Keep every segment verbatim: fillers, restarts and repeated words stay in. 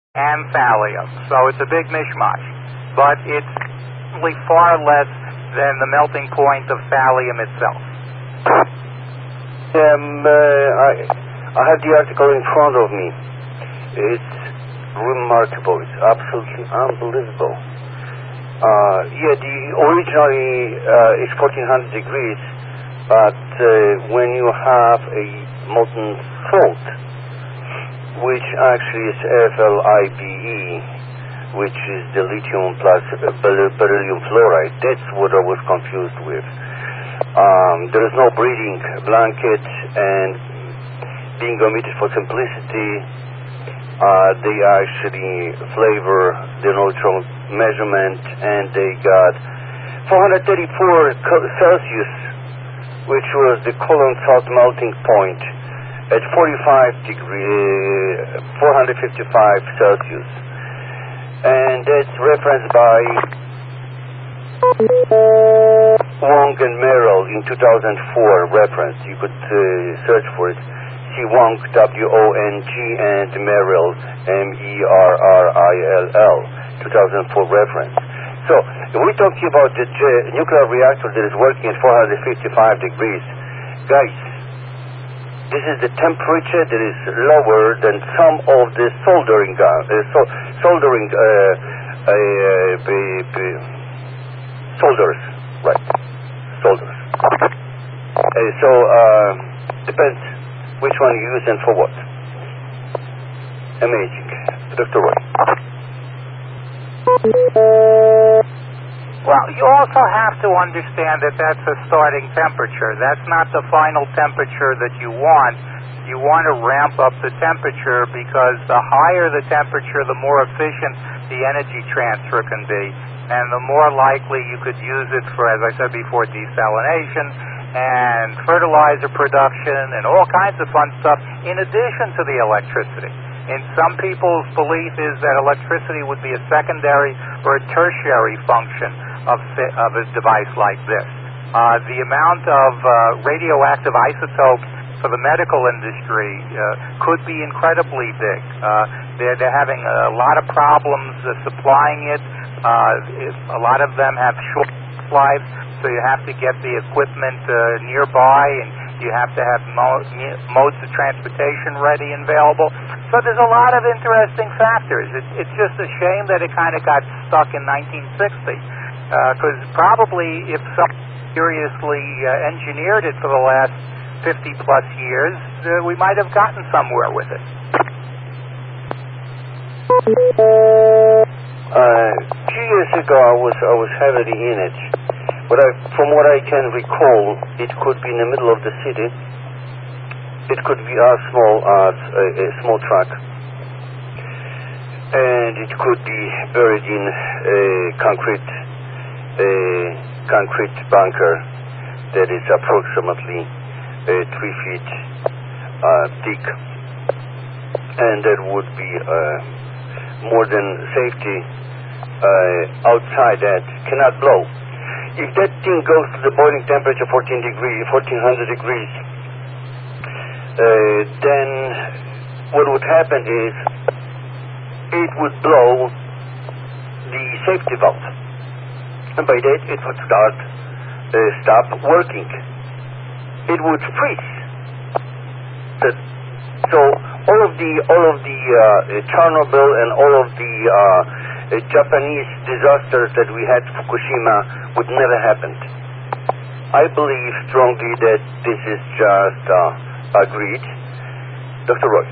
and thallium. So it's a big mishmash. But it's really far less than the melting point of thallium itself. Um, uh, I, I have the article in front of me. It's remarkable. It's absolutely unbelievable. Uh, yeah, the originally uh, is fourteen hundred degrees, but uh, when you have a molten salt, which actually is F L I B E, which is the lithium plus beryllium fluoride, that's what I was confused with. Um, there is no breathing blanket, and being omitted for simplicity, uh, they actually flavor the neutron measurement, and they got four hundred thirty-four Celsius, which was the column salt melting point, at forty-five degree, four hundred fifty-five Celsius. And that's referenced by Wong and Merrill in two thousand four reference. You could uh, search for it. See Wong, W O N G, and Merrill, M E R R I L L, two thousand four reference. So, we're talking about the uh, nuclear reactor that is working at four hundred fifty-five degrees. Guys, this is the temperature that is lower than some of the soldering gun, uh, so, soldering uh, uh, uh, uh, solders, right? Solders. Uh, so uh, depends which one you use and for what. Amazing, Doctor Roy. Well, you also have to understand that that's a starting temperature. That's not the final temperature that you want. You want to ramp up the temperature, because the higher the temperature, the more efficient the energy transfer can be, and the more likely you could use it for, as I said before, desalination and fertilizer production and all kinds of fun stuff, in addition to the electricity. And some people's belief is that electricity would be a secondary or a tertiary function of, of a device like this. Uh, the amount of uh, radioactive isotopes for the medical industry uh, could be incredibly big. Uh, they're, they're having a lot of problems uh, supplying it. Uh, a lot of them have short lives, so you have to get the equipment uh, nearby, and you have to have mo- modes of transportation ready and available. So there's a lot of interesting factors. It, it's just a shame that it kind of got stuck in nineteen sixty, because uh, probably if someone seriously uh, engineered it for the last fifty plus years, uh, we might have gotten somewhere with it. Uh, two years ago, I was I was heavily in it, but I, from what I can recall, it could be in the middle of the city. It could be as small as a, a small truck, and it could be buried in a concrete a concrete bunker that is approximately uh, three feet uh, thick, and that would be uh, more than safety. Uh, outside that cannot blow. If that thing goes to the boiling temperature, fourteen degrees, fourteen hundred degrees, uh, then what would happen is it would blow the safety valve, and by that it would start uh, stop working. It would freeze. The, so all of the all of the uh, Chernobyl and all of the uh, The Japanese disasters that we had, Fukushima, would never happen. I believe strongly that this is just uh, agreed. Doctor Roy.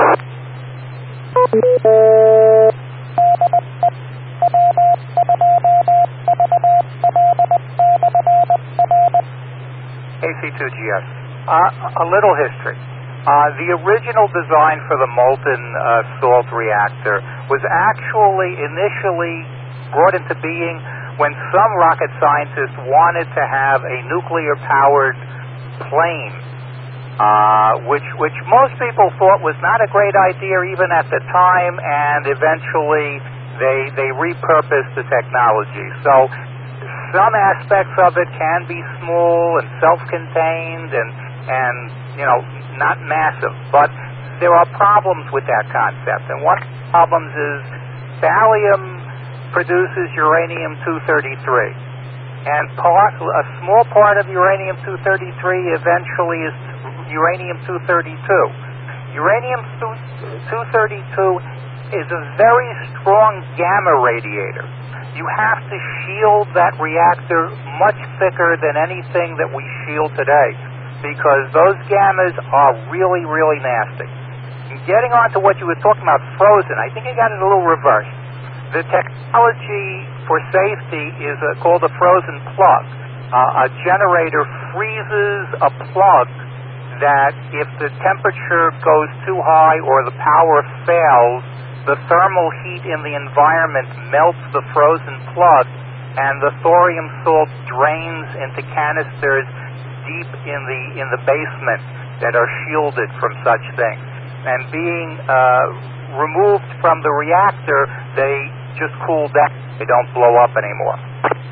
A C two G S. Uh, a little history. Uh, the original design for the molten uh, salt reactor was actually initially brought into being when some rocket scientists wanted to have a nuclear-powered plane, uh, which which most people thought was not a great idea even at the time, and eventually they they repurposed the technology. So some aspects of it can be small and self-contained and and you know, not massive, but there are problems with that concept. And one of the problems is thallium produces uranium two thirty-three. And part, a small part of uranium two thirty-three eventually is uranium two thirty-two. Uranium two thirty-two is a very strong gamma radiator. You have to shield that reactor much thicker than anything that we shield today, because those gammas are really, really nasty. And getting on to what you were talking about, frozen, I think I got it a little reversed. The technology for safety is uh, called a frozen plug. Uh, a generator freezes a plug that if the temperature goes too high or the power fails, the thermal heat in the environment melts the frozen plug, and the thorium salt drains into canisters deep in the in the basement that are shielded from such things. And being uh, removed from the reactor, they just cool down. They don't blow up anymore.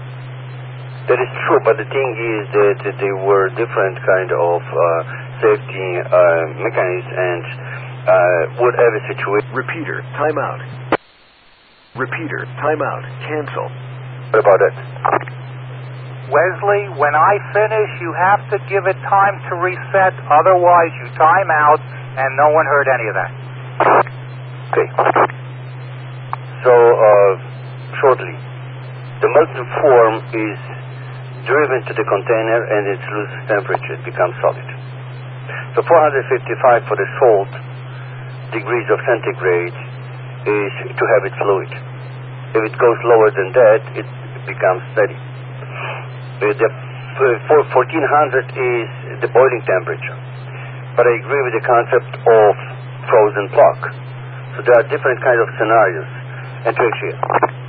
That is true, but the thing is that there were different kind of uh, safety uh, mechanisms, and uh, whatever situation. Repeater, timeout. Repeater, timeout. Cancel. What about that? Wesley, when I finish, you have to give it time to reset. Otherwise, you time out, and no one heard any of that. Okay. So, uh, shortly, the molten form is driven to the container, and it loses temperature. It becomes solid. So four hundred fifty-five for the salt degrees of centigrade is to have it fluid. If it goes lower than that, it becomes steady. Uh, the uh, fourteen hundred is the boiling temperature. But I agree with the concept of frozen plug. So there are different kinds of scenarios. And to here.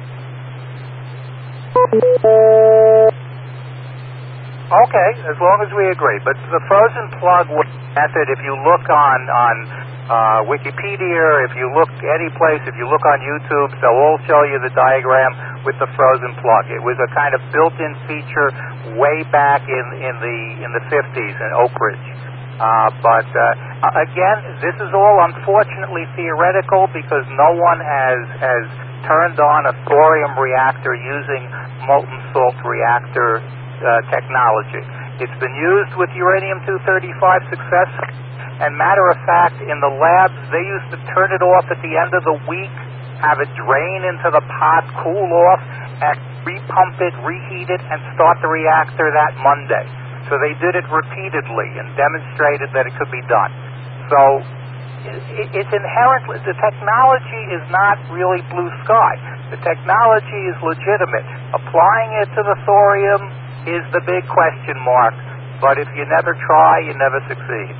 Okay, as long as we agree. But the frozen plug method, if you look on on uh, Wikipedia, if you look any place, if you look on YouTube, they'll all show you the diagram with the frozen plug. It was a kind of built-in feature way back in, in the in the fifties in Oak Ridge. Uh, but uh, again, this is all unfortunately theoretical, because no one has has turned on a thorium reactor using molten salt reactor uh, technology. It's been used with uranium two thirty-five successfully, and matter of fact, in the labs, they used to turn it off at the end of the week, have it drain into the pot, cool off, and repump it, reheat it, and start the reactor that Monday. So they did it repeatedly and demonstrated that it could be done. So it's inherently, the technology is not really blue sky. The technology is legitimate. Applying it to the thorium is the big question mark. But if you never try, you never succeed.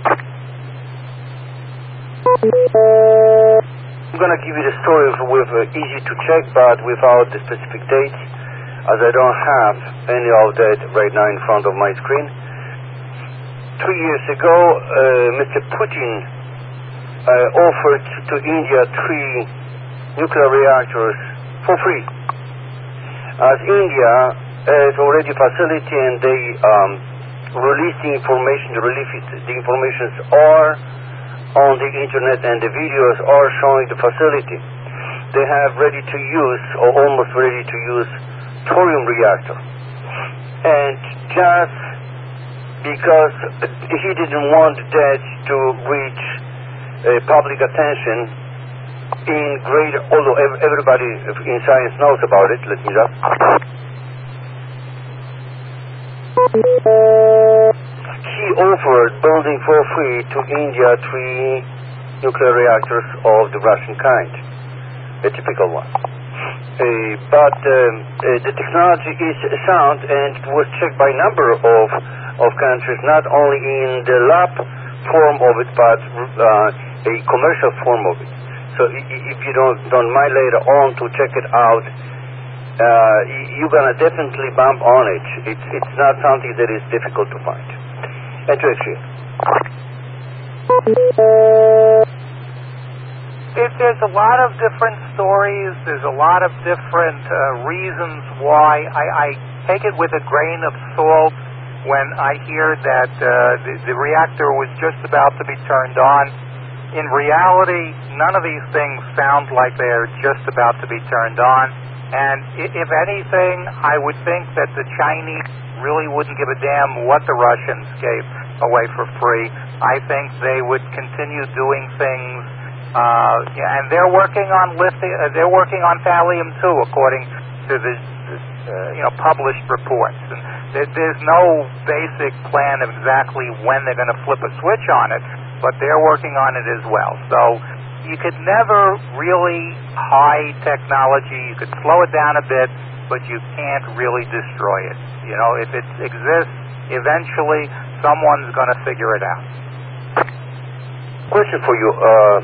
I'm going to give you the story with uh, easy to check, but without the specific dates, as I don't have any of that right now in front of my screen. Two years ago, uh, Mister Putin uh, offered to India three nuclear reactors for free. As India has already facility and they um, release the information, the, relief, the informations are on the internet and the videos are showing the facility. They have ready to use, or almost ready to use, thorium reactor. And just because he didn't want that to reach uh, public attention in great, although everybody in science knows about it, let me just. He offered building for free to India three nuclear reactors of the Russian kind, a typical one. Uh, but um, uh, the technology is sound and was checked by a number of, of countries, not only in the lab form of it, but uh, a commercial form of it. So if you don't, don't mind later on to check it out, uh, you're going to definitely bump on it. It's, it's not something that is difficult to find. And to actually. It, there's a lot of different stories. There's a lot of different uh, reasons why. I, I take it with a grain of salt when I hear that uh, the, the reactor was just about to be turned on, in reality, none of these things sound like they're just about to be turned on. And if anything, I would think that the Chinese really wouldn't give a damn what the Russians gave away for free. I think they would continue doing things, uh, and they're working on lithium, uh, they're working on thallium too, according to the uh, you know published reports. And there, there's no basic plan of exactly when they're going to flip a switch on it, but they're working on it as well. So you could never really hide technology. You could slow it down a bit, but you can't really destroy it. You know, if it exists, eventually someone's going to figure it out. Question for you, uh,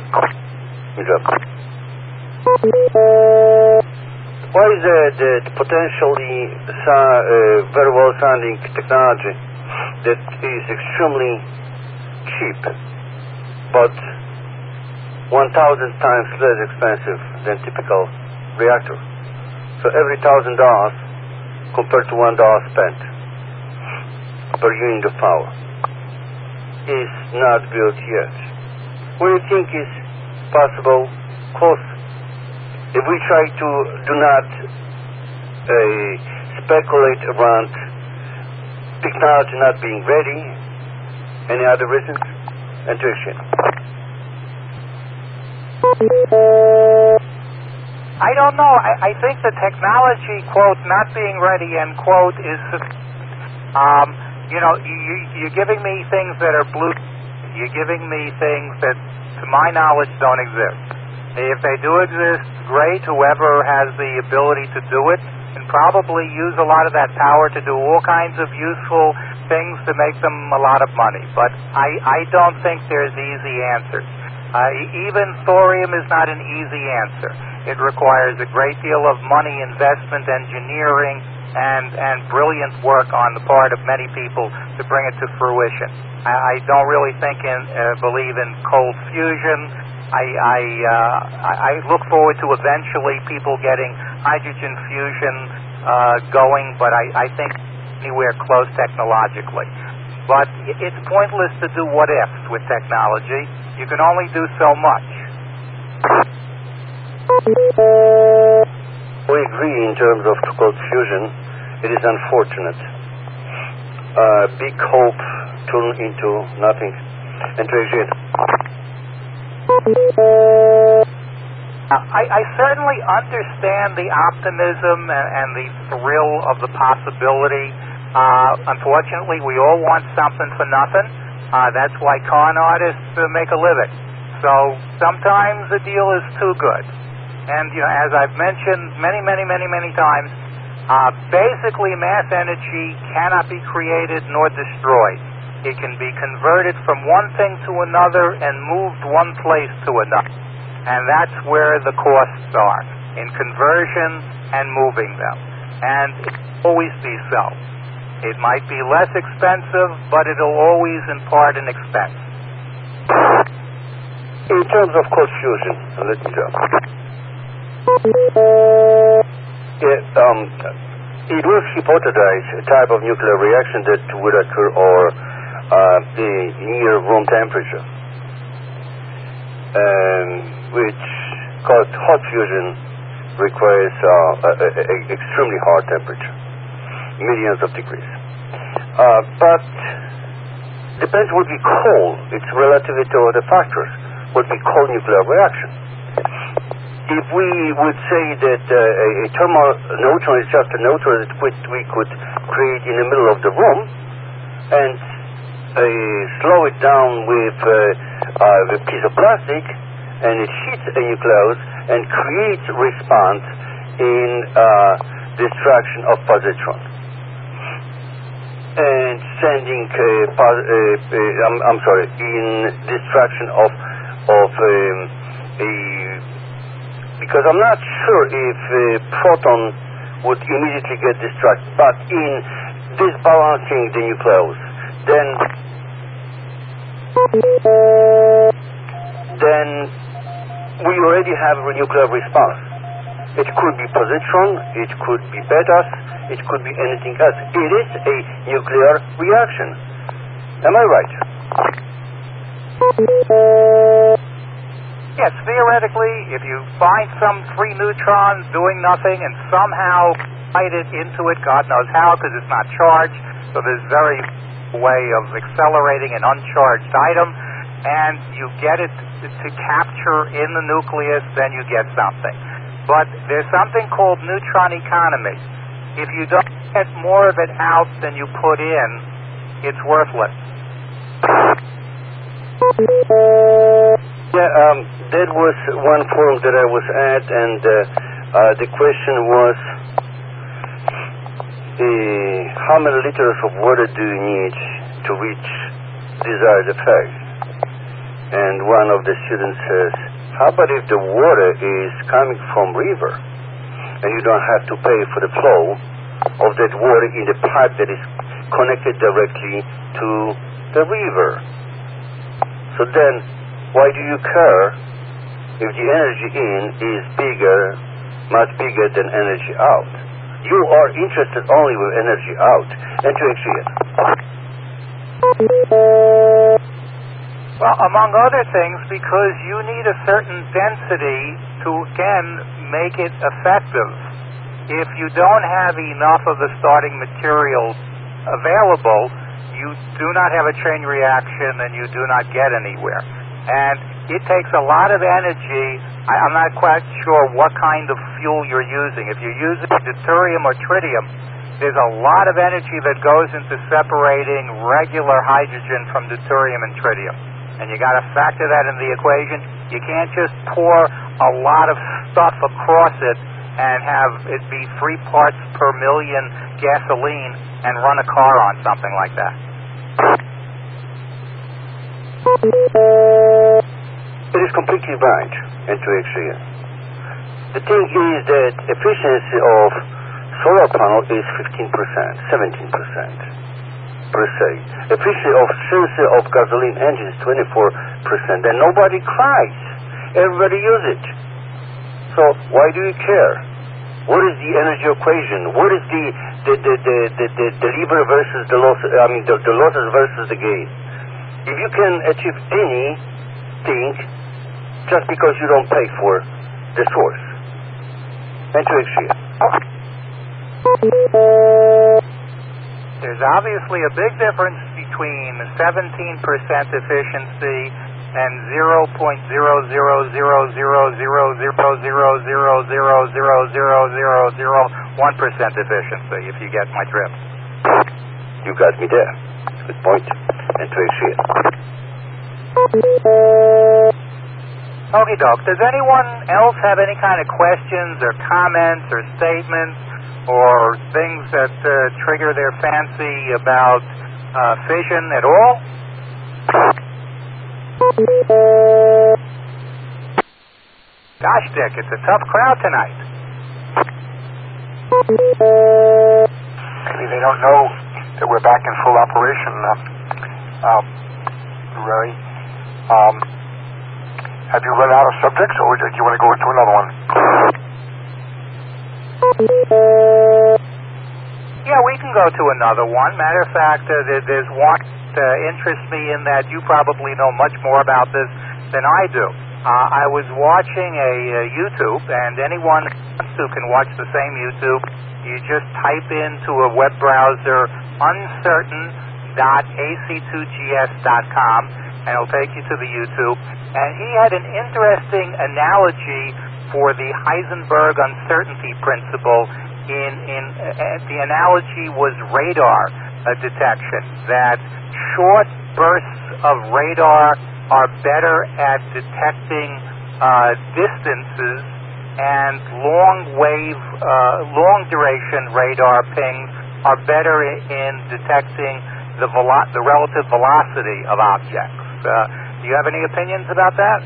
why is uh, the potentially uh, very well-sounding technology that is extremely cheap, but one thousand times less expensive than typical reactor? So every thousand dollars compared to one dollar spent per unit of power is not built yet. What do you think is possible cost? If we try to do not uh, speculate around technology not being ready, any other reasons? Intuition. I don't know. I, I think the technology, quote, not being ready, end quote, is, um, you know, you, you're giving me things that are blue. You're giving me things that, to my knowledge, don't exist. If they do exist, great. Whoever has the ability to do it can probably use a lot of that power to do all kinds of useful things to make them a lot of money. But I, I don't think there's easy answers. Uh, even thorium is not an easy answer. It requires a great deal of money, investment, engineering, and, and brilliant work on the part of many people to bring it to fruition. I, I don't really think in, uh, believe in cold fusion. I, I, uh, I look forward to eventually people getting hydrogen fusion uh, going, but I, I think anywhere close technologically. But it's pointless to do what-ifs with technology. You can only do so much. We agree in terms of cold fusion. It is unfortunate. Uh, big hope turned into nothing. And to exit. I, I certainly understand the optimism and, and the thrill of the possibility. Uh, unfortunately, we all want something for nothing. Uh, that's why con artists uh, make a living. So sometimes the deal is too good. And, you know, as I've mentioned many, many, many, many times, uh, basically mass energy cannot be created nor destroyed. It can be converted from one thing to another and moved one place to another. And that's where the costs are, in conversion and moving them. And it will always be so. It might be less expensive, but it'll always impart an expense. In terms of cold fusion, let me go. Yeah, um, it will hypothesize a type of nuclear reaction that would occur or uh, near room temperature, um, which called hot fusion requires uh, a, a, a extremely hot temperature, millions of degrees. Uh, but depends what we call its relativity to other factors, what we call nuclear reaction. If we would say that uh, a, a thermal neutron is just a neutron that we, we could create in the middle of the room and uh, slow it down with uh, uh, a piece of plastic, and it hits a nucleus and creates response in uh, destruction of positron and sending uh, pos uh, uh, I'm, I'm sorry in destruction of of um, a because I'm not sure if a proton would immediately get destructed, but in disbalancing the nucleus, then then we already have a nuclear response. It could be positron, it could be betas, it could be anything else. It is a nuclear reaction. Am I right? Yes, theoretically, if you find some free neutron doing nothing and somehow light it into it, God knows how, because it's not charged, so there's very way of accelerating an uncharged item, and you get it to, to capture in the nucleus, then you get something. But there's something called neutron economy. If you don't get more of it out than you put in, it's worthless. Yeah, um, that was one forum that I was at, and uh, uh, the question was, uh, how many liters of water do you need to reach desired effect? And one of the students says, how about if the water is coming from river, and you don't have to pay for the flow of that water in the pipe that is connected directly to the river? So then, why do you care if the energy in is bigger, much bigger than energy out? You are interested only with energy out. And to explain. Well, among other things, because you need a certain density to, again, make it effective. If you don't have enough of the starting material available, you do not have a chain reaction and you do not get anywhere. And it takes a lot of energy. I, I'm not quite sure what kind of fuel you're using. If you're using deuterium or tritium, there's a lot of energy that goes into separating regular hydrogen from deuterium and tritium. And you got to factor that in the equation. You can't just pour a lot of stuff across it and have it be three parts per million gasoline and run a car on something like that. It is completely right, and to explain. The thing is that efficiency of solar panel is fifteen percent, seventeen percent per se. Efficiency of efficiency of gasoline engine is twenty-four percent, and nobody cries. Everybody uses it. So why do you care? What is the energy equation? What is the the the the the, the, the lever versus the loss? I mean the, the losses versus the gain. If you can achieve anything just because you don't pay for the source, and to explain. There's obviously a big difference between seventeen percent efficiency and zero point zero zero zero zero zero zero zero zero zero zero zero zero zero one percent efficiency, if you get my drift. You got me there. Good point. And to explain. Okie doke. Does anyone else have any kind of questions or comments or statements or things that uh, trigger their fancy about uh, fission at all? Gosh, Dick, it's a tough crowd tonight. Maybe they don't know that we're back in full operation, uh, um, Ray. Um, have you run out of subjects, or do you want to go into another one? Yeah, we can go to another one. Matter of fact, uh, there, there's one that uh, interests me in that you probably know much more about this than I do. Uh, I was watching a uh, YouTube, and anyone who wants to can watch the same YouTube. You just type into a web browser uncertain dot a c two g s dot com, and it'll take you to the YouTube. And he had an interesting analogy for the Heisenberg uncertainty principle. In, in uh, the analogy was radar uh, detection, that short bursts of radar are better at detecting uh, distances, and long wave, uh, long duration radar pings are better in detecting the velo- the relative velocity of objects. Uh, do you have any opinions about that?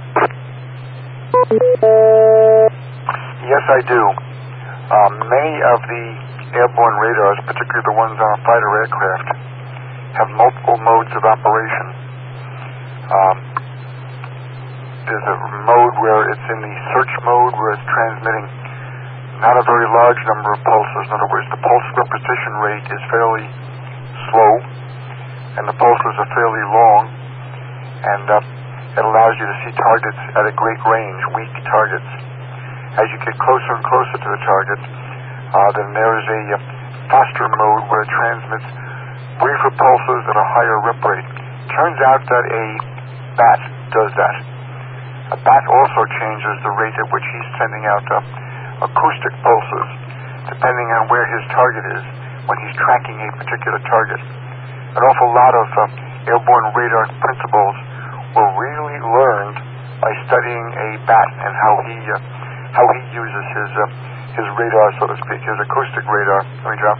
Yes, I do. Um, many of the airborne radars, particularly the ones on fighter aircraft, have multiple modes of operation. Um, there's a mode where it's in the search mode, where it's transmitting not a very large number of pulses. In other words, the pulse repetition rate is fairly slow, and the pulses are fairly long. And uh, It allows you to see targets at a great range, weak targets. As you get closer and closer to the target, uh, then there is a uh, faster mode where it transmits briefer pulses at a higher rep rate. Turns out that a bat does that. A bat also changes the rate at which he's sending out uh, acoustic pulses, depending on where his target is when he's tracking a particular target. An awful lot of uh, airborne radar principles were really learned by studying a bat and how he uh, how he uses his uh, his radar, so to speak, his acoustic radar. Let me drop.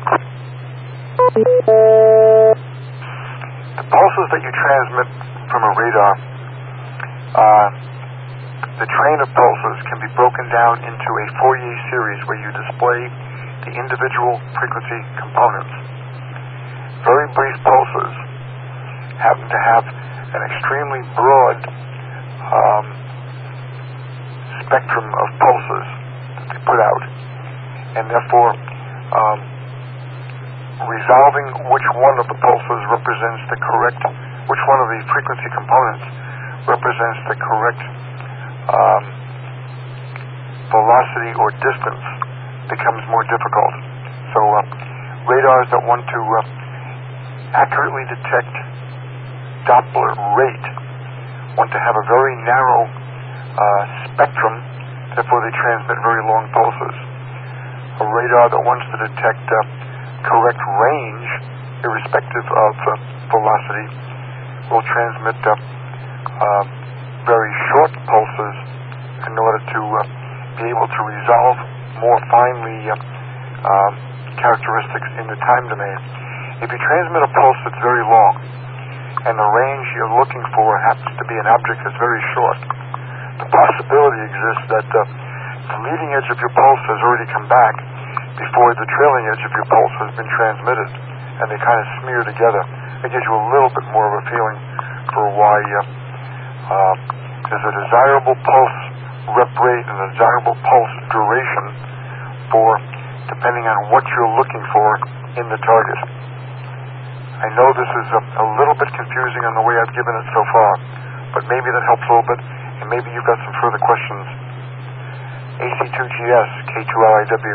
The pulses that you transmit from a radar, uh, the train of pulses can be broken down into a Fourier series where you display the individual frequency components. Very brief pulses happen to have an extremely broad um, spectrum of pulses that they put out, and therefore um, resolving which one of the pulses represents the correct, which one of the frequency components represents the correct um, velocity or distance becomes more difficult. So uh, radars that want to uh, accurately detect Doppler rate want to have a very narrow uh, spectrum, therefore they transmit very long pulses. A radar that wants to detect uh, correct range, irrespective of uh, velocity, will transmit uh, uh, very short pulses in order to uh, be able to resolve more finely uh, uh, characteristics in the time domain. If you transmit a pulse that's very long, and the range you're looking for happens to be an object that's very short, the possibility exists that uh, the leading edge of your pulse has already come back before the trailing edge of your pulse has been transmitted, and they kind of smear together. It gives you a little bit more of a feeling for why uh, uh, there's a desirable pulse rep rate and a desirable pulse duration for depending on what you're looking for in the target. I know this is a, a little bit confusing on the way I've given it so far, but maybe that helps a little bit, and maybe you've got some further questions. A C two G S, K two L I W.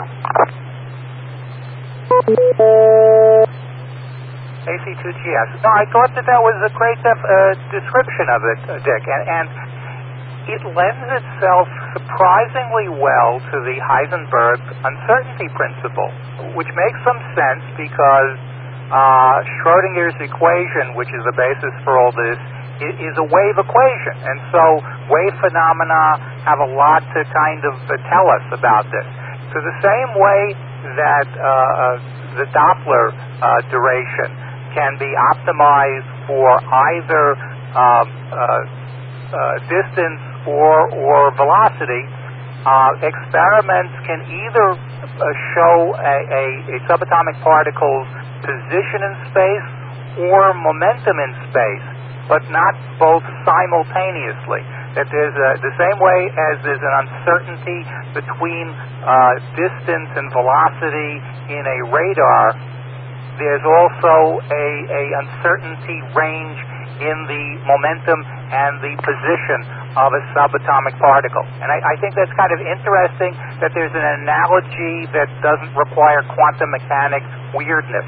A C two G S. No, I thought that that was a great def, uh, description of it, uh, Dick, and, and it lends itself surprisingly well to the Heisenberg uncertainty principle, which makes some sense because Uh, Schrodinger's equation, which is the basis for all this, is a wave equation. And so wave phenomena have a lot to kind of uh, tell us about this. So the same way that uh, the Doppler uh, duration can be optimized for either uh, uh, uh, distance or, or velocity, uh, experiments can either uh, show a, a, a subatomic particle's position in space or momentum in space, but not both simultaneously. That there's a, the same way as there's an uncertainty between uh, distance and velocity in a radar, there's also a, a uncertainty range in the momentum and the position of a subatomic particle. And I, I think that's kind of interesting that there's an analogy that doesn't require quantum mechanics weirdness.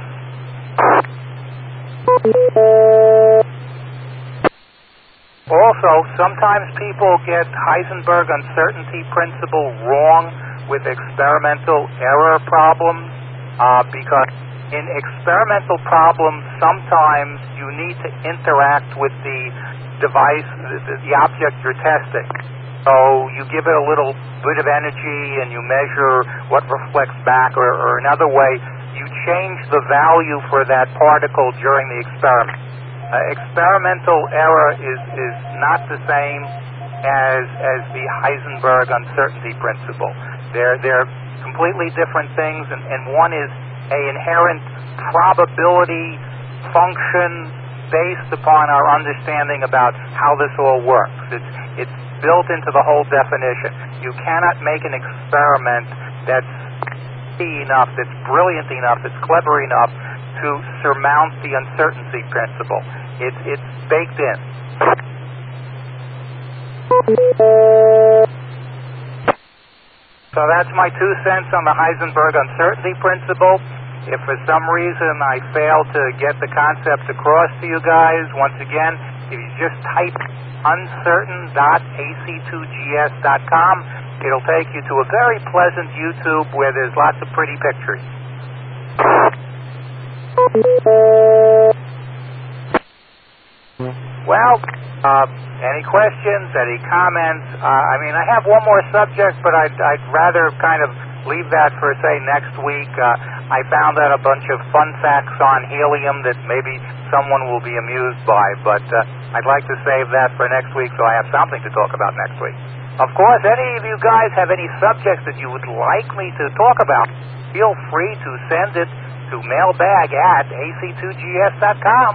Also, sometimes people get Heisenberg uncertainty principle wrong with experimental error problems uh, because in experimental problems sometimes you need to interact with the device, the, the object you're testing. So you give it a little bit of energy and you measure what reflects back, or, or another way, you change the value for that particle during the experiment. Uh, experimental error is, is not the same as as the Heisenberg uncertainty principle. They're, they're completely different things, and, and one is an inherent probability function based upon our understanding about how this all works. It's, it's built into the whole definition. You cannot make an experiment that's enough, that's brilliant enough, that's clever enough to surmount the uncertainty principle. It's it's baked in. So that's my two cents on the Heisenberg uncertainty principle. If for some reason I fail to get the concept across to you guys, once again, if you just type uncertain dot A C two G S dot com, it'll take you to a very pleasant YouTube where there's lots of pretty pictures. Well, uh, any questions, any comments? Uh, I mean, I have one more subject, but I'd, I'd rather kind of leave that for, say, next week. Uh, I found out a bunch of fun facts on helium that maybe someone will be amused by, but uh, I'd like to save that for next week so I have something to talk about next week. Of course, any of you guys have any subjects that you would like me to talk about, feel free to send it to mailbag at A C two G S dot com.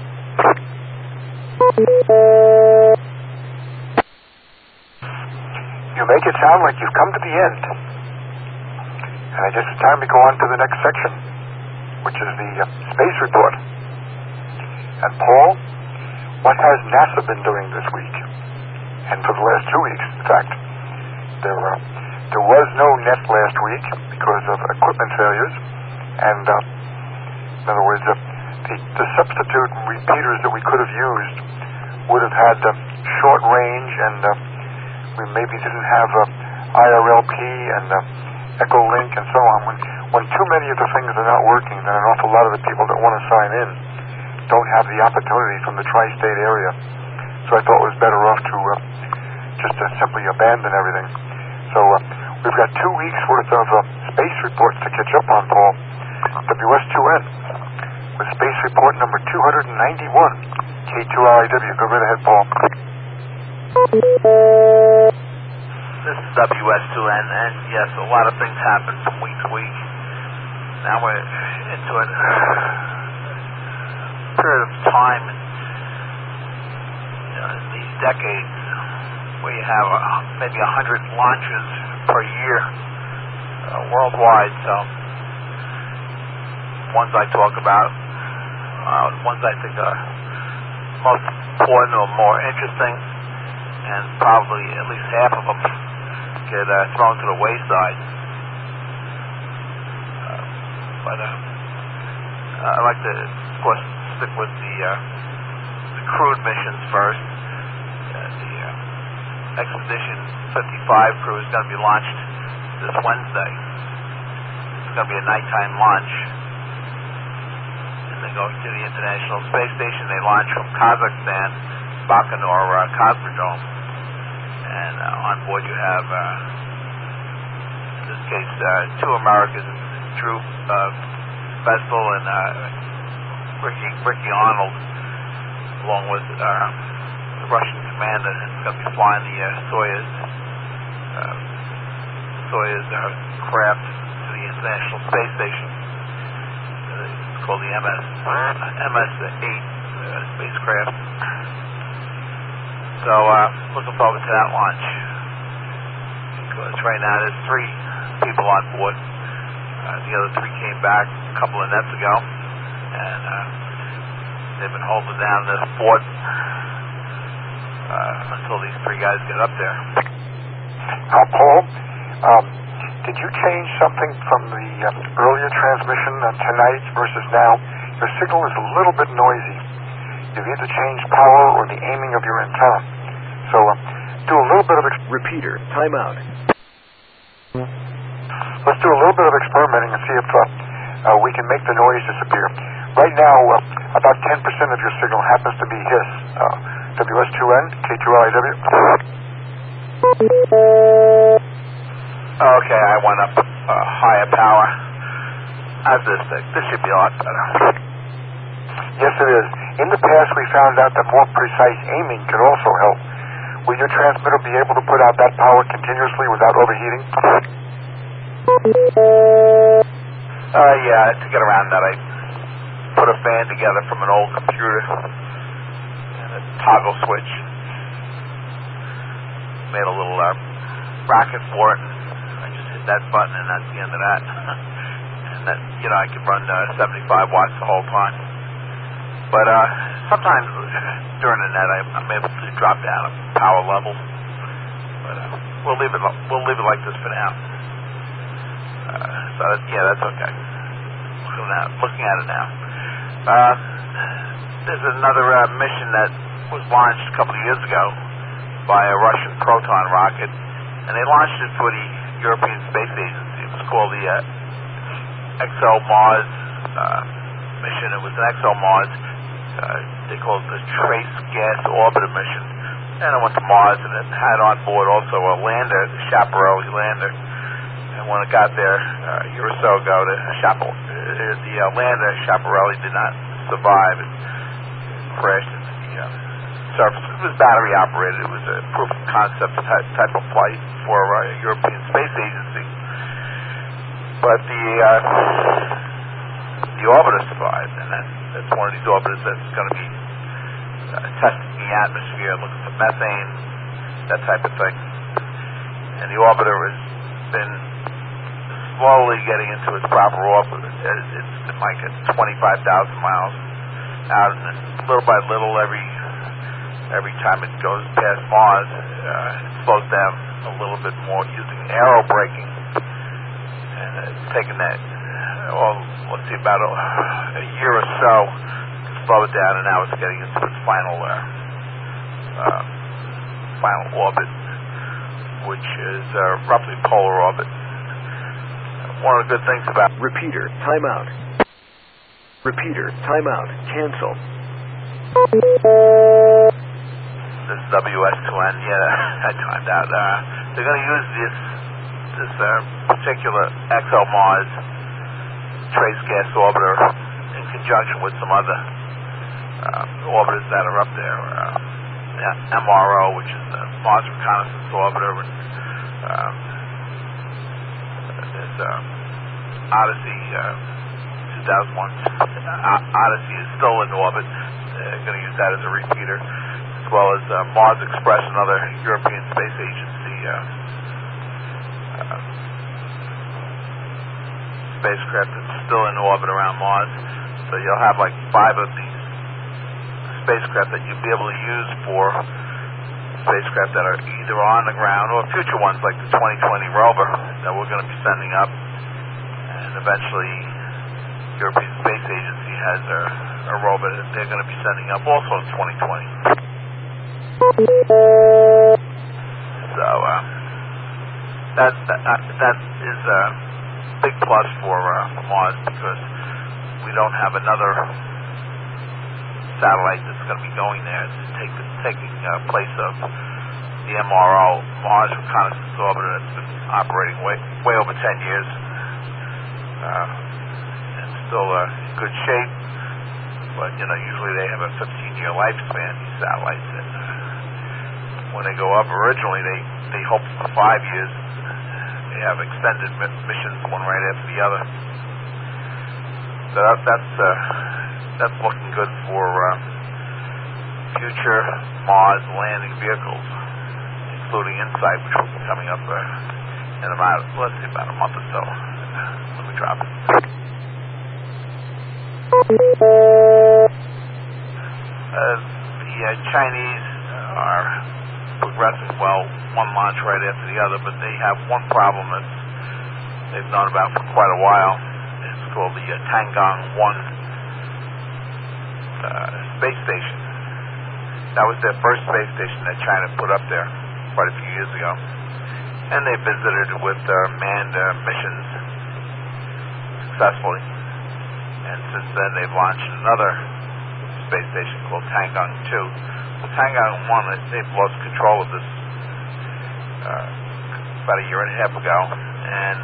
You make it sound like you've come to the end. And I guess it's time to go on to the next section, which is the uh, space report. And Paul, what has NASA been doing this week? And for the last two weeks, in fact. There, uh, there was no net last week because of equipment failures. And, uh, in other words, uh, the, the substitute repeaters that we could have used would have had uh, short range, and uh, we maybe didn't have uh, I R L P and uh, Echolink and so on. When, when too many of the things are not working, then an awful lot of the people that want to sign in don't have the opportunity from the tri-state area. So I thought it was better off to uh, just uh, simply abandon everything. So uh, we've got two weeks worth of uh, space reports to catch up on, Paul. W S two N with space report number two hundred ninety-one. K two R I W. Go right ahead, Paul. This is W S two N, and yes, a lot of things happen from week to week. Now we're into a period of time in, you know, in these decades where you have uh, maybe a hundred launches per year uh, worldwide. So ones I talk about, uh, ones I think are most important or more interesting, and probably at least half of them get uh, thrown to the wayside. Uh, but uh, I'd like to, of course, stick with the, uh, the crewed missions first. Uh, the uh, Expedition fifty-five crew is going to be launched this Wednesday. It's going to be a nighttime launch. And they go to the International Space Station. They launch from Kazakhstan, Baikonur uh, Cosmodrome. And uh, on board you have, uh, in this case, uh, two Americans, Drew uh, Vestal and uh, Ricky, Ricky Arnold, along with uh, the Russian commander who's going to be flying the uh, Soyuz, uh, Soyuz uh, craft to the International Space Station. Uh, it's called the M S M S eight uh, spacecraft. So, uh, looking forward to that launch. Because right now there's three people on board. Uh, the other three came back a couple of nights ago. And uh, they've been holding down this fort uh, until these three guys get up there. Uh, Paul, um, did you change something from the um, earlier transmission uh, tonight versus now? Your signal is a little bit noisy. You've either changed power or the aiming of your antenna. So uh, do a little bit of... Ex- Repeater, timeout. Let's do a little bit of experimenting and see if uh, uh, we can make the noise disappear. Right now, uh, about ten percent of your signal happens to be hiss. Uh, W S two N, K two R I W. Okay, I went up uh, higher power. How's this thing? This should be a lot better. Yes, it is. In the past, we found out that more precise aiming could also help. Will your transmitter be able to put out that power continuously without overheating? Uh, yeah, to get around that, I put a fan together from an old computer and a toggle switch. Made a little uh, bracket for it. I just hit that button, and that's the end of that. And that, you know, I could run uh, seventy-five watts the whole time. But uh, sometimes during the net, I, I'm able to drop down a power level. we'll leave it. We'll leave it like this for now. Uh, so that, yeah, that's okay. Looking at, looking at it now. Uh, there's another uh, mission that was launched a couple of years ago by a Russian Proton rocket, and they launched it for the European Space Agency. It was called the uh, ExoMars uh, mission. It was an ExoMars. Uh, they called it the Trace Gas Orbiter mission. And it went to Mars, and it had on board also a lander, the Schiaparelli lander. And when it got there uh, a year or so ago, the, Schiapar- uh, the uh, lander, Schiaparelli, did not survive. It crashed into the uh, surface. It was battery operated. It was a proof of concept type, type of flight for a uh, European Space Agency. But the uh, the orbiter survived, and that, that's one of these orbiters that's going to be uh, testing the atmosphere, looking for methane, that type of thing. And the orbiter has been slowly getting into its proper orbit. It's, it's like at twenty-five thousand miles out, and little by little, every every time it goes past Mars, uh, it slows down a little bit more using aero braking. And it's taken that, well, let's see, about a, a year or so to slow it down, and now it's getting into its final uh, uh, final orbit, which is uh, roughly polar orbit. One of the good things about... Repeater, timeout. Repeater, timeout, cancel. This W S two N, yeah, I timed out. Uh, they're going to use this this uh, particular ExoMars Trace Gas Orbiter in conjunction with some other uh, orbiters that are up there. Uh, yeah, M R O, which is the Mars Reconnaissance Orbiter, and uh, there's uh, Odyssey uh, two thousand one. Uh, Odyssey is still in orbit. They're going to use that as a repeater, as well as uh, Mars Express, another European Space Agency uh, uh, spacecraft that's still in orbit around Mars. So you'll have like five of these spacecraft that you'll be able to use for spacecraft that are either on the ground or future ones like the twenty twenty rover that we're going to be sending up. And eventually European Space Agency has a, a rover that they're going to be sending up also in twenty twenty. So uh, that, that that is a big plus for, uh, for Mars, because we don't have another satellite that's going to be going there to take the, taking uh, place of the M R O, Mars Reconnaissance Orbiter, that's been operating way way over ten years. Uh, it's still uh, in good shape, but you know usually they have a fifteen-year lifespan, these satellites. And uh, when they go up, originally they they hoped for five years. They have extended mi- missions, one right after the other. So that, that's uh, that's looking good for uh, future Mars landing vehicles, including InSight, which will be coming up uh, in about, let's see, about a month or so. Let me drop it. Uh, the uh, Chinese are progressing well, one launch right after the other, but they have one problem that they've known about for quite a while. It's called the uh, Tiangong one uh, space station. That was their first space station that China put up there quite a few years ago. And they visited it with uh, manned uh, missions successfully. And since then they've launched another space station called Tiangong two. Well, Tiangong one, they've lost control of this uh, about a year and a half ago. And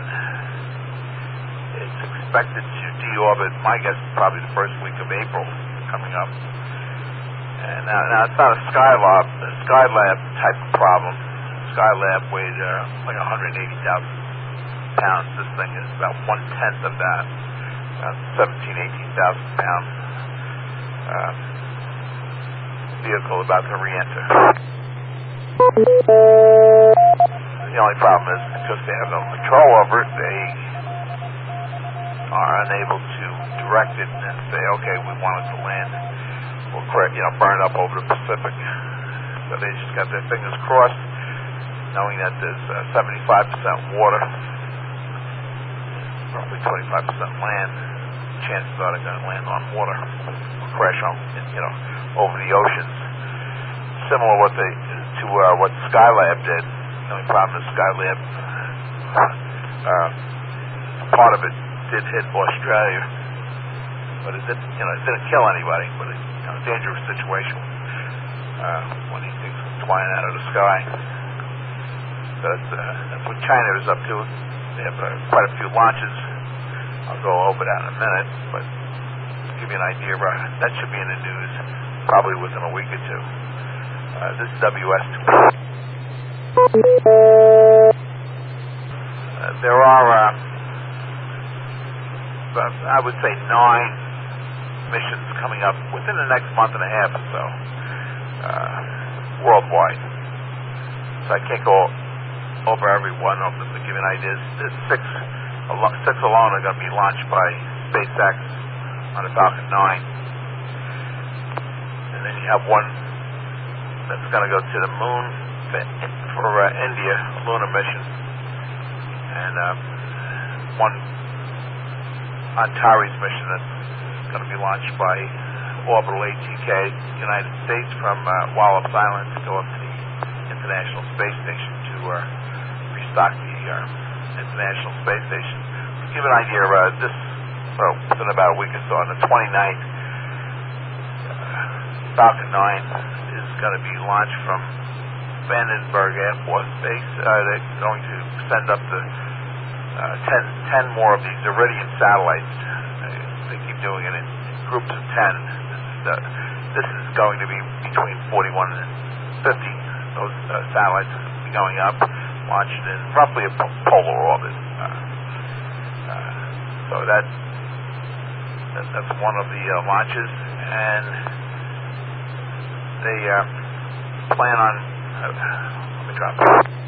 it's expected to deorbit, my guess is probably the first week of April coming up. And now, now it's not a Skylab, a Skylab type of problem. Skylab weighed uh, like one hundred eighty thousand pounds. This thing is about one-tenth of that, about seventeen, eighteen thousand pound uh, vehicle about to re-enter. The only problem is because they have no control over it, they are unable to direct it and say, okay, we want it to land or, you know, burn up over the Pacific. So they just got their fingers crossed. knowing that there's uh, seventy-five percent water, roughly twenty-five percent land, chances are they're going to land on water, crash on, you know, over the oceans. Similar what they, to uh, what Skylab did. The only problem is Skylab, uh, part of it did hit Australia, but it didn't, you know, it didn't kill anybody. But it's, you know, a dangerous situation uh, when these things come flying out of the sky. That's, uh, that's what China is up to. They have uh, quite a few launches. I'll go over that in a minute, but to give you an idea, uh, that should be in the news probably within a week or two. Uh, this is W S two. Uh, there are, uh, I would say, nine missions coming up within the next month and a half or so, uh, worldwide. So I can't go over every one of them to give you an idea. There's six, six alone are going to be launched by SpaceX on the Falcon nine. And then you have one that's going to go to the moon for uh, India, a lunar mission. And uh, one Antares mission that's going to be launched by Orbital A T K, United States, from uh, Wallops Island to go up to the International Space Station to uh, restock the uh, International Space Station. To give an idea, uh, this, well, within about a week or so, on the twenty-ninth, uh, Falcon nine is going to be launched from Vandenberg Air Force Base. Uh, they're going to send up to uh, ten, ten more of these Iridium satellites. Uh, they keep doing it in groups of ten. This is, uh, this is going to be between forty-one and fifty. Those uh, satellites will be going up, launched in roughly a polar orbit. Uh, uh, so that, that that's one of the uh, launches, and they uh, plan on. Uh, let me drop it.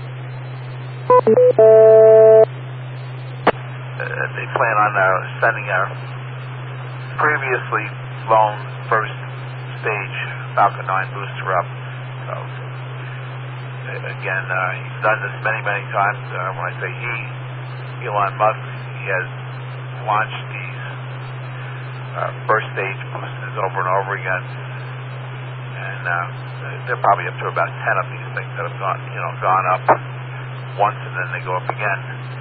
Uh, they plan on uh, sending a previously flown first stage Falcon nine booster up. So, again, uh, he's done this many, many times. Uh, when I say he, Elon Musk, he has launched these uh, first stage boosters over and over again. And uh, they're probably up to about ten of these things that have gone, you know, gone up once and then they go up again.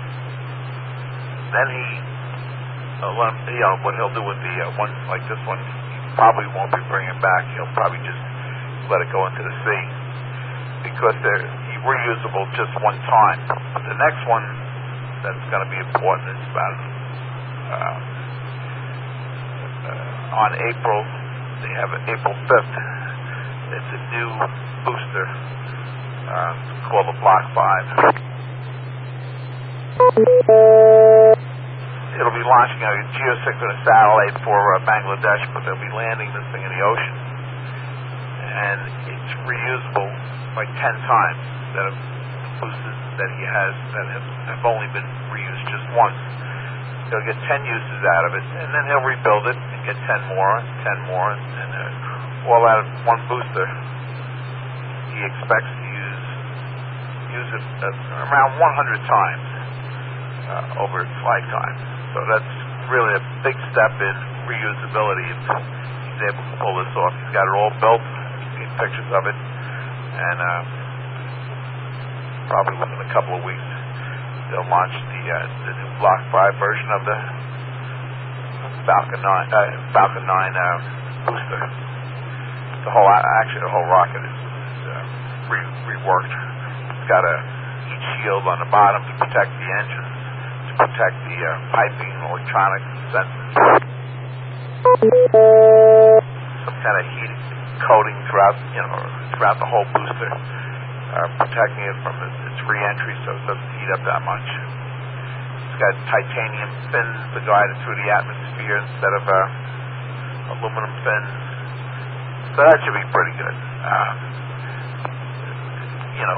Then he, uh, let him, you know, what he'll do with the uh, ones like this one, he probably won't be bringing back. He'll probably just let it go into the sea because they're reusable just one time. But the next one that's going to be important is about uh, uh, on April. They have it April fifth. It's a new booster uh, called the Block five. It'll be launching a geosynchronous satellite for uh, Bangladesh, but they'll be landing this thing in the ocean. And it's reusable like ten times that of the boosters that he has that have, have only been reused just once. He'll get ten uses out of it, and then he'll rebuild it and get ten more, and ten more, and, and uh, all out of one booster. He expects to use use it uh, around one hundred times uh, over its lifetime. So that's really a big step in reusability. If he's able to pull this off. He's got it all built. You've seen pictures of it, and uh, probably within a couple of weeks they'll launch the uh, the new Block five version of the Falcon nine uh, Falcon nine uh, booster. The whole actually the whole rocket is, is uh, re reworked. It's got a heat shield on the bottom to protect the engines, to protect the uh, piping, electronic sensors. Some kind of heat coating throughout, you know, throughout the whole booster, uh, protecting it from its, its re-entry so it doesn't heat up that much. It's got titanium fins to guide it through the atmosphere instead of uh, aluminum fins. So that should be pretty good. Uh, you know,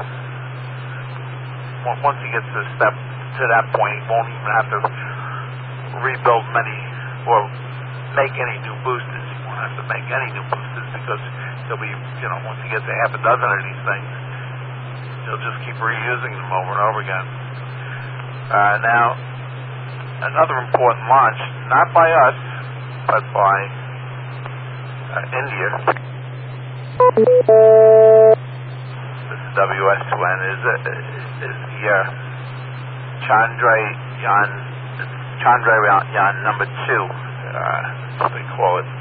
uh, once he gets to step to that point, he won't even have to rebuild many or make any new boosters. He won't have to make any new boosters because he'll be, you know, once he gets a half a dozen of these things, you'll just keep reusing them over and over again. Uh, now, another important launch, not by us, but by uh, India. This is W S two N, is, uh, is the uh, Chandrayaan, Chandrayaan number two, uh, as they call it.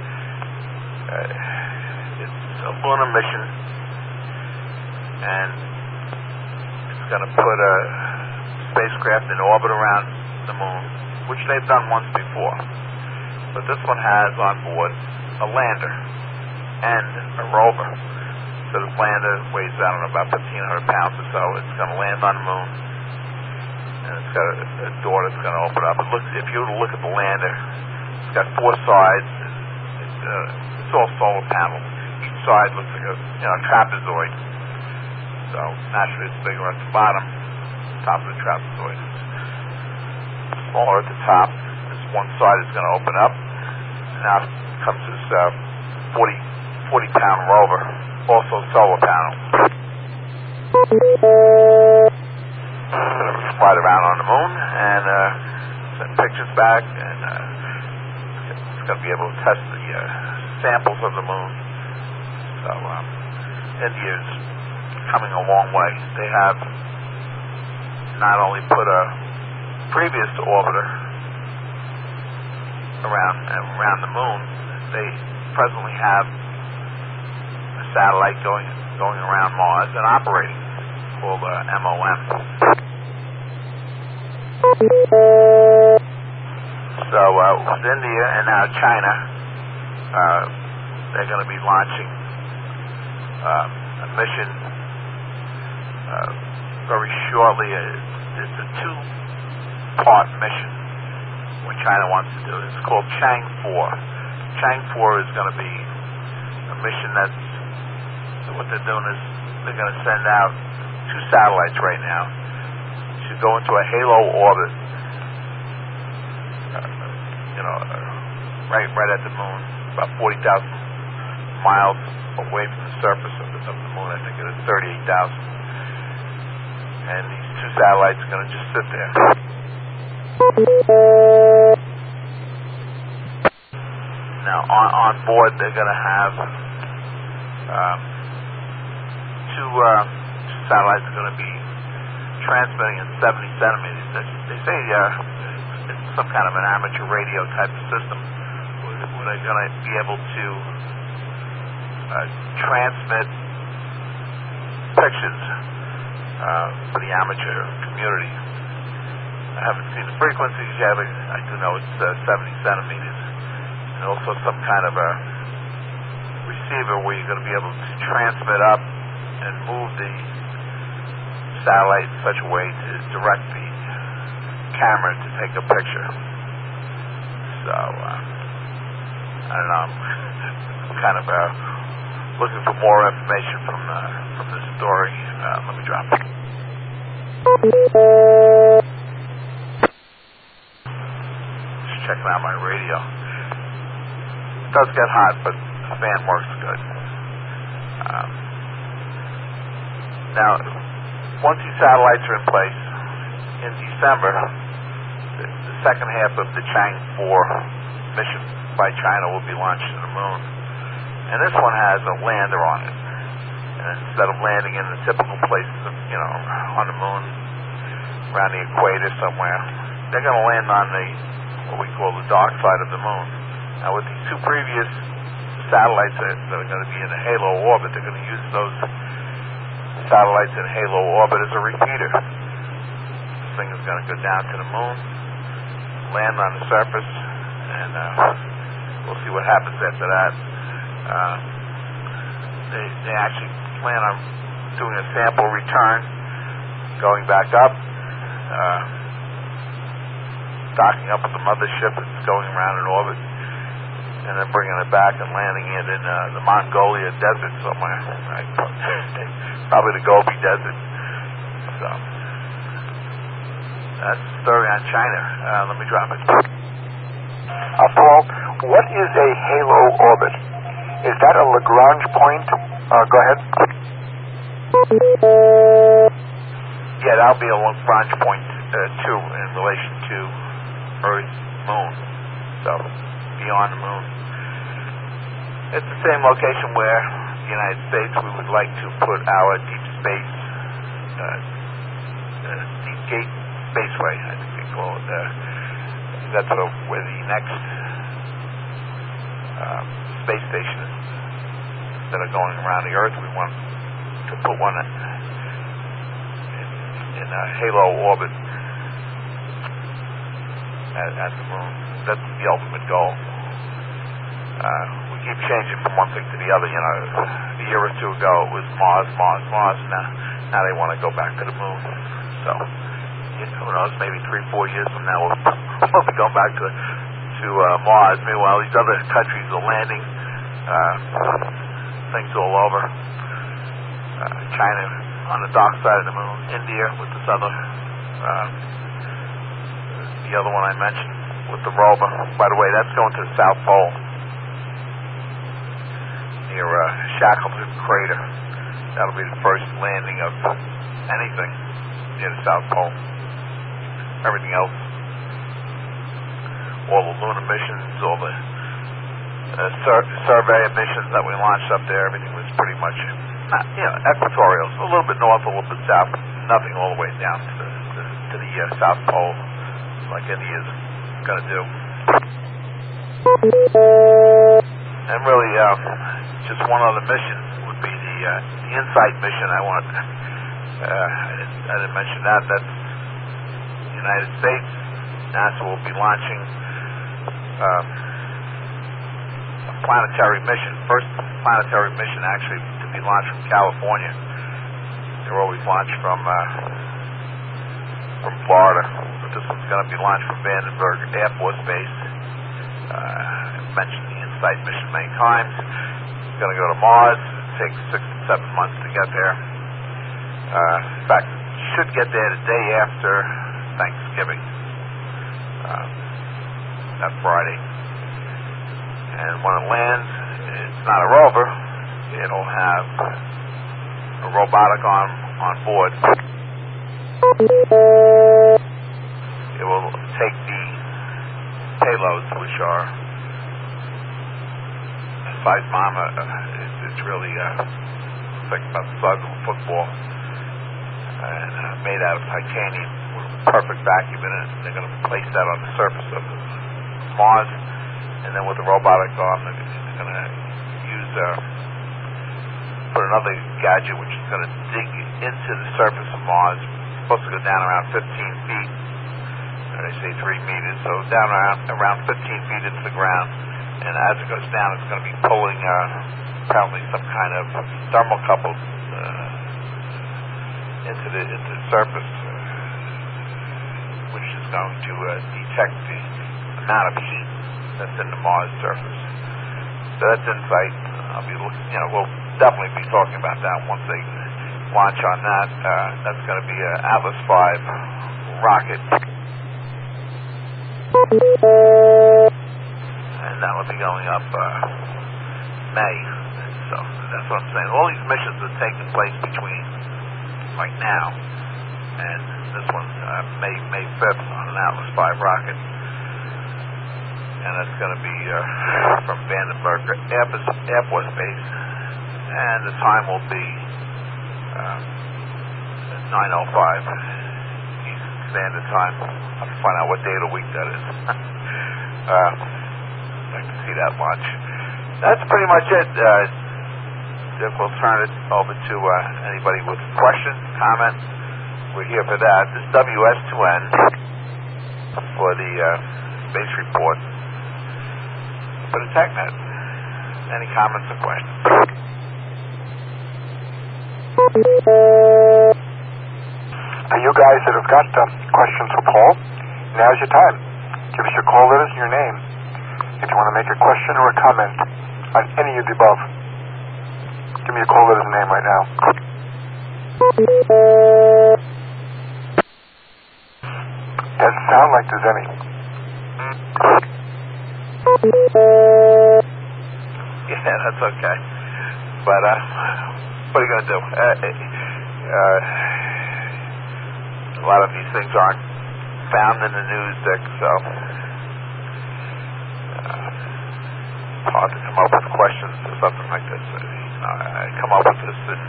Uh, it's a lunar mission, and it's going to put a spacecraft in orbit around the moon, which they've done once before. But this one has on board a lander and a rover. So this lander weighs, I don't know, about fifteen hundred pounds or so. It's going to land on the moon, and it's got a, a door that's going to open up. It looks, if you were to look at the lander, it's got four sides. It's, uh, it's all solar panels. Each side looks like a, you know, trapezoid. So naturally, it's bigger at the bottom. Top of the trapezoid is smaller at the top. This one side is going to open up. Now comes this uh, forty, forty pound rover, also solar panel. It's going to slide around on the moon and uh, send pictures back, and uh, it's going to be able to test the uh, samples of the moon. So um, India's coming a long way. They have not only put a previous orbiter around around the moon, they presently have a satellite going going around Mars and operating, called uh, M O M. So uh, with India and now China, uh, they're going to be launching uh, a mission uh, very shortly. It's a two-part mission. What China wants to do. It's called Chang four. Chang four is going to be a mission that's, what they're doing is they're going to send out two satellites right now to go into a halo orbit, uh, you know, uh, right right at the moon, about forty thousand miles away from the surface of the, of the moon. I think it is thirty-eight thousand. And these two satellites are going to just sit there. Now, on, on board, they're going to have um, two, uh, two satellites are going to be transmitting in seventy centimeters. They, they say uh, it's some kind of an amateur radio type of system where, where they're going to be able to uh, transmit pictures uh, for the amateur community. I haven't seen the frequencies yet, but I do know it's uh, seventy centimeters. And also some kind of a receiver where you're going to be able to transmit up and move the satellite in such a way to direct the camera to take a picture. So, uh, I don't know, I'm kind of uh, looking for more information from, uh, from this story. Uh, let me drop it. Just checking out my radio. It does get hot, but the fan works good. Um, now, once these satellites are in place, in December, the, the second half of the Chang four mission by China will be launched to the moon. And this one has a lander on it. And instead of landing in the typical places, of, you know, on the moon, around the equator somewhere, they're going to land on the, what we call the dark side of the moon. Now, with these two previous satellites that, that are going to be in a halo orbit, they're going to use those satellites in halo orbit as a repeater. This thing is going to go down to the moon, land on the surface, and uh, we'll see what happens after that. Uh, they, they actually plan on doing a sample return, going back up, uh, docking up with the mothership that's going around in orbit, and then bringing it back and landing it in uh, the Mongolia desert somewhere, right? Probably the Gobi Desert. So that's the story on China. Uh, let me drop it. Uh, Paul, what is a halo orbit? Is that a Lagrange point? Uh, go ahead. Yeah, that'll be a launch point uh, two in relation to Earth, Moon. So beyond the Moon. It's the same location where the United States we would like to put our deep space, uh, uh, deep gate spaceway, I think they call it. Uh, that's uh, where the next uh, space station is that are going around the Earth. We want to put one in, in a halo orbit at, at the Moon. That's the ultimate goal. Uh, we keep changing from one thing to the other. You know, a year or two ago it was Mars, Mars, Mars. Now, now they want to go back to the Moon. So, you know, who knows? Maybe three, four years from now we'll, we'll be going back to to uh, Mars. Meanwhile, these other countries are landing uh, things all over. Uh, China on the dark side of the Moon. India with this other, uh, the other one I mentioned with the rover. By the way, that's going to the South Pole. Near uh, Shackleton Crater. That'll be the first landing of anything near the South Pole. Everything else, all the lunar missions, all the uh, sur- survey missions that we launched up there, everything was pretty much, not, you know, equatorial, a little bit north, a little bit south, nothing all the way down to the, to, to the uh, South Pole, like India's going to do. And really, uh, just one other mission would be the, uh, the InSight mission. I want, uh, I, didn't, I didn't mention that. That's the United States. NASA will be launching um, a planetary mission. First planetary mission actually to be launched from California. They're always launched from uh, from Florida, but this one's going to be launched from Vandenberg Air Force Base. Uh, I've mentioned the InSight mission many times. It's going to go to Mars. It takes six to seven months to get there. Uh, in fact, it should get there the day after Thanksgiving, uh, that Friday. And when it lands, it's not a rover. It'll have a robotic arm on board. It will take the payloads, which are a seismometer. It's, it's really uh, like about the size of a football, and uh, made out of titanium with a perfect vacuum in it. They're going to place that on the surface of Mars, and then with the robotic arm, they're, they're going to use uh, put another gadget which is going to dig into the surface of Mars. It's supposed to go down around fifteen feet. They say three meters, so down around, around fifteen feet into the ground, and as it goes down, it's going to be pulling uh, apparently some kind of thermocouple uh, into the into the surface, uh, which is going to uh, detect the amount of heat that's in the Mars surface. So that's InSight. I'll be looking, you know, we'll definitely be talking about that once they launch on that. Uh, that's going to be an Atlas five rocket. And that will be going up uh, May. So that's what I'm saying. All these missions are taking place between like now and this one, uh, May May fifth on an Atlas five rocket. And it's going to be uh, from Vandenberg Air Force Base. And the time will be uh, nine oh five. Standard time. I'll have to find out what day of the week that is. uh, I can see that much. That's pretty much it. Uh, Dick will turn it over to uh, anybody with questions, comments. We're here for that. This is W S two N for the uh, Space Report for the TechNet. Any comments or questions? You guys that have got um, questions for Paul, now's your time. Give us your call letters and your name. If you want to make a question or a comment on any of the above, give me your call letters and name right now. Doesn't sound like there's any. Yeah, that's okay. But uh, what are you going to do? Uh, uh, a lot of these things aren't found in the news, Dick, so uh, it's hard to come up with questions or something like this. Uh, you know, I come up with this in,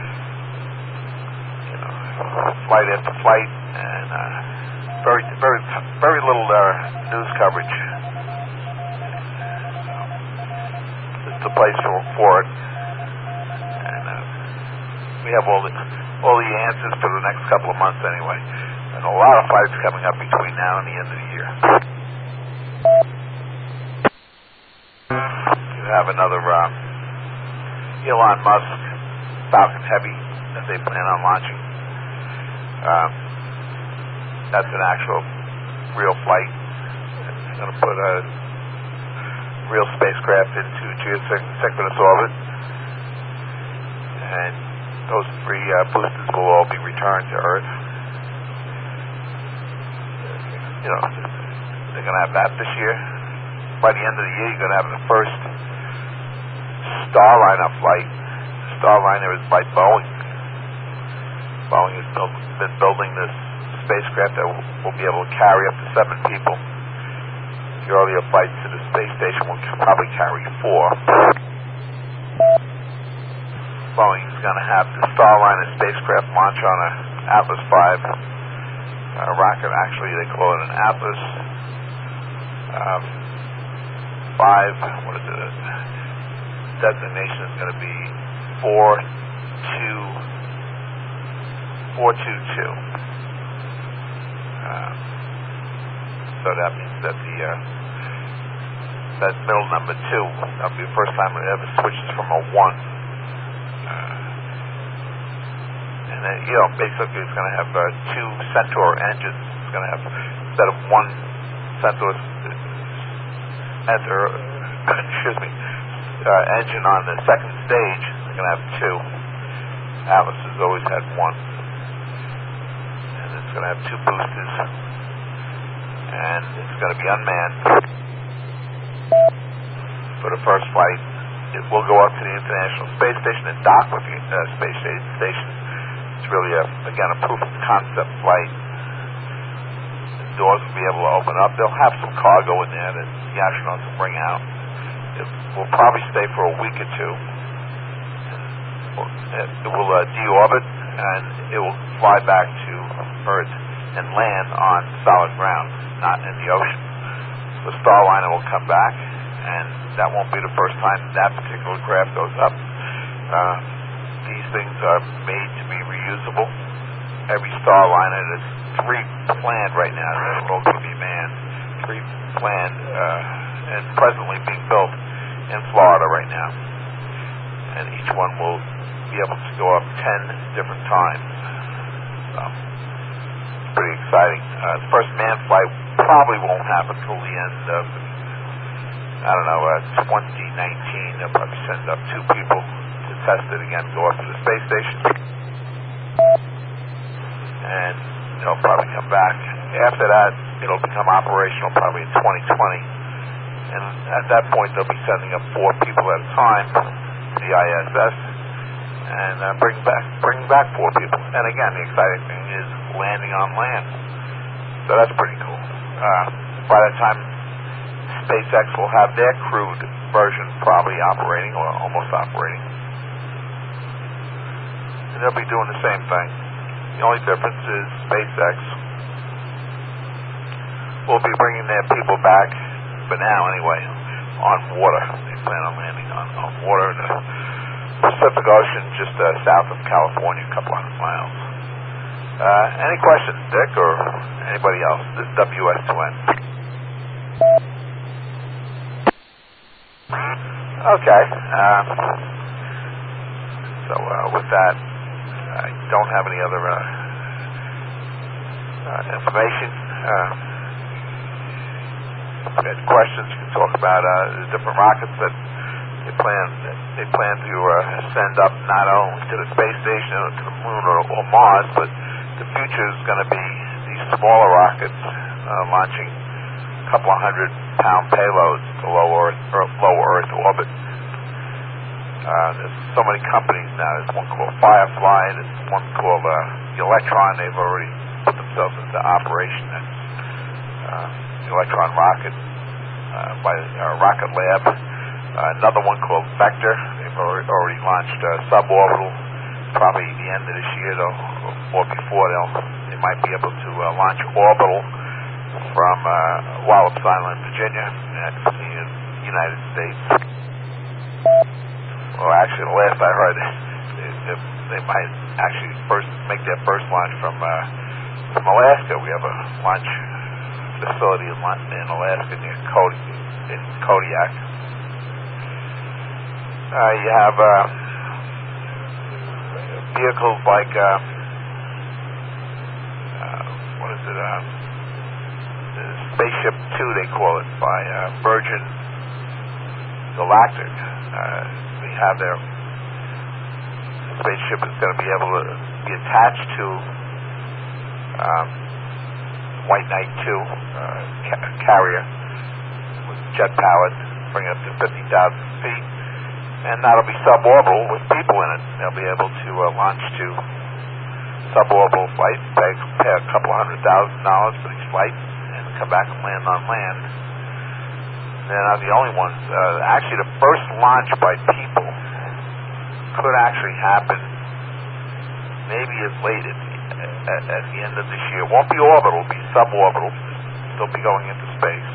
you know, flight after flight, and uh, very, very, very little uh, news coverage. So, this is the place for, for it, and uh, we have all the all the answers for the next couple of months anyway. And a lot of flights coming up between now and the end of the year. You have another uh, Elon Musk Falcon Heavy that they plan on launching. Um, that's an actual real flight. It's going to put a real spacecraft into geosynchronous orbit, and those three uh, boosters will all be returned to Earth. You know, they're going to have that this year. By the end of the year, you're going to have the first Starliner flight. Starliner is by Boeing. Boeing has built, been building this spacecraft that will, will be able to carry up to seven people. The earlier flights to the space station will probably carry four. Boeing is going to have the Starliner spacecraft launch on an Atlas five uh, rocket. Actually, they call it an Atlas uh, five. What is it? Designation is going to be four two four two two. Uh, so that means that the uh, that middle number two, that'll be the first time it ever switches from a one. And then, you know, basically it's going to have uh, two Centaur engines. It's going to have, instead of one Centaur enter, excuse me, uh, engine on the second stage, they're going to have two. Atlas has always had one. And it's going to have two boosters. And it's going to be unmanned. For the first flight, it will go up to the International Space Station and dock with the uh, space station. It's really, a, again, a proof of concept flight. The doors will be able to open up. They'll have some cargo in there that the astronauts will bring out. It will probably stay for a week or two. It will uh, deorbit, and it will fly back to Earth and land on solid ground, not in the ocean. The Starliner will come back, and that won't be the first time that particular craft goes up. Uh, these things are made to be reusable. Every Starliner, there's three planned right now that are all going to be manned. Three planned uh, and presently being built in Florida right now. And each one will be able to go up ten different times. So, it's pretty exciting. Uh, the first manned flight probably won't happen until the end of, I don't know, uh, twenty nineteen. They'll probably send up two people to test it again, go up to the space station. And they'll probably come back. After that, it'll become operational probably in twenty twenty. And at that point, they'll be sending up four people at a time to the I S S and uh, bring back bring back four people. And again, the exciting thing is landing on land. So that's pretty cool. Uh, by the time SpaceX will have their crewed version probably operating or almost operating, and they'll be doing the same thing. The only difference is SpaceX will be bringing their people back, for now anyway, on water. They plan on landing on, on water in the Pacific Ocean, just uh, south of California, a couple hundred miles. Uh, any questions, Dick, or anybody else? This is W S two N. Okay. Uh, so uh, with that, I don't have any other uh, uh, information. Uh, if you have questions, you can talk about uh, the different rockets that they plan they plan to uh, send up, not only to the space station or to the moon or, or Mars, but the future is going to be these smaller rockets uh, launching a couple of hundred pound payloads to low Earth, Earth, low Earth orbit. Uh, there's so many companies now. There's one called Firefly. There's one called uh, Electron. They've already put themselves into operation. That's uh, the Electron rocket uh, by uh, Rocket Lab. Uh, another one called Vector. They've already, already launched uh, suborbital. Probably the end of this year, though, or before, they'll, they might be able to uh, launch orbital from uh, Wallops Island, Virginia, that's in the United States. Well, actually, the last I heard, they, they, they might actually first make their first launch from uh, from Alaska. We have a launch facility in, in Alaska near Kodiak. In Kodiak. Uh, you have uh, vehicles like uh, uh, what is it? Uh, Spaceship Two, they call it, by uh, Virgin Galactic. Uh, they have their spaceship is going to be able to be attached to um, White Knight Two uh, ca- carrier with jet powered, bring it up to fifty thousand feet, and that'll be suborbital with people in it. They'll be able to uh, launch to suborbital flights, pay, pay a couple hundred thousand dollars for these flights, come back and land on land. They're not the only ones. Uh, actually, the first launch by people could actually happen maybe as late as at, at the end of this year. It won't be orbital, it'll be suborbital. They'll be going into space.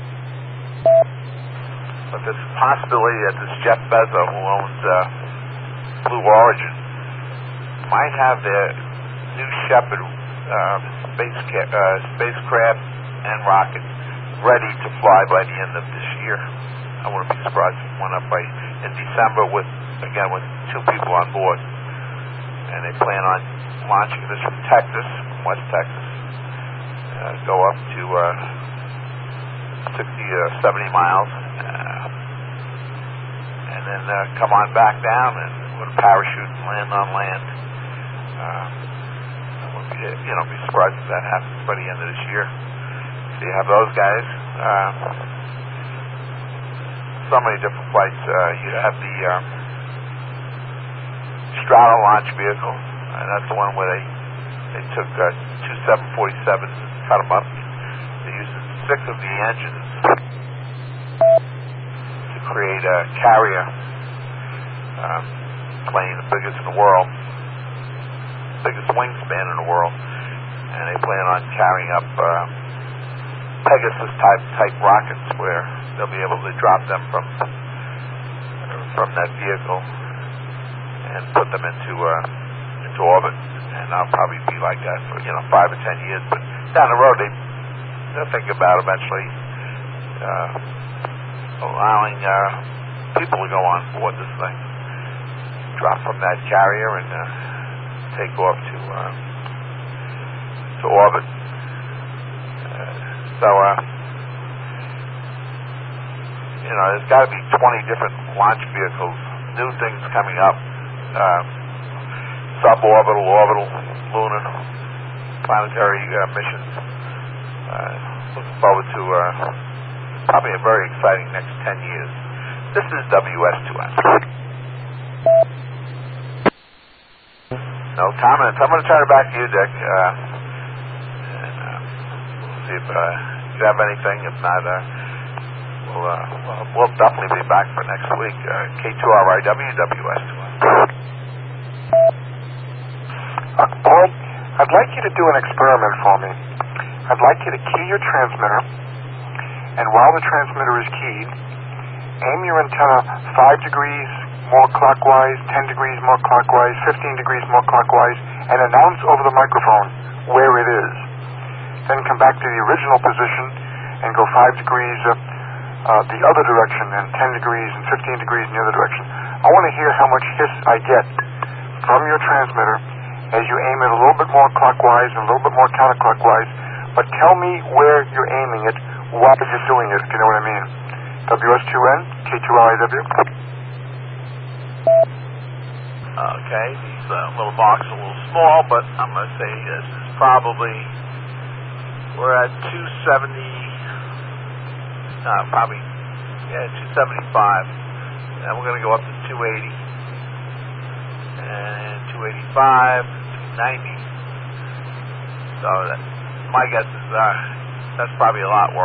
But there's a possibility that this Jeff Bezos, who owns uh, Blue Origin, might have their new Shepard uh, space ca- uh, spacecraft and rockets ready to fly by the end of this year. I wouldn't be surprised if it went up by in December with, again, with two people on board. And they plan on launching this from Texas, from West Texas, uh, go up to uh, sixty or seventy miles, uh, and then uh, come on back down and with a parachute and land on land. Uh, I wouldn't be, you know, be surprised if that happens by the end of this year. So you have those guys. Uh, so many different flights. Uh, you have the uh, Strata launch vehicle, and that's the one where they they took uh, two seven forty-sevens and cut them up. They used six of the engines to create a carrier um, plane, the biggest in the world, biggest wingspan in the world, and they plan on carrying up Uh, Pegasus type type rockets where they'll be able to drop them from from that vehicle and put them into uh, into orbit, and I'll probably be like that for you know five or ten years. But down the road, they they'll think about eventually uh, allowing uh, people to go on board this thing, drop from that carrier and uh, take off to uh, to orbit. So, uh, you know, there's got to be twenty different launch vehicles, new things coming up, uh, suborbital, orbital, lunar, planetary uh, missions. Uh, looking forward to uh, probably a very exciting next ten years. This is W S two N. No comments. I'm going to turn it back to you, Dick. Uh, and, uh, we'll see if uh, you have anything. If not, uh, we'll, uh, we'll, we'll definitely be back for next week. Uh, K two R I W, W S two N. Uh, Paul, I'd like you to do an experiment for me. I'd like you to key your transmitter, and while the transmitter is keyed, aim your antenna five degrees more clockwise, ten degrees more clockwise, fifteen degrees more clockwise, and announce over the microphone where it is. Then come back to the original position and go five degrees uh, uh, the other direction, and ten degrees and fifteen degrees in the other direction. I want to hear how much hiss I get from your transmitter as you aim it a little bit more clockwise and a little bit more counterclockwise, but tell me where you're aiming it while you're doing it, if you know what I mean. W S two N, K two R I W. Okay, these uh, little marks are a little small, but I'm going to say this is probably, we're at two seventy, uh, probably, yeah, two seventy-five. then we're going to go up to two eighty, and two eighty-five, two ninety. So that, my guess is uh, that's probably a lot worse.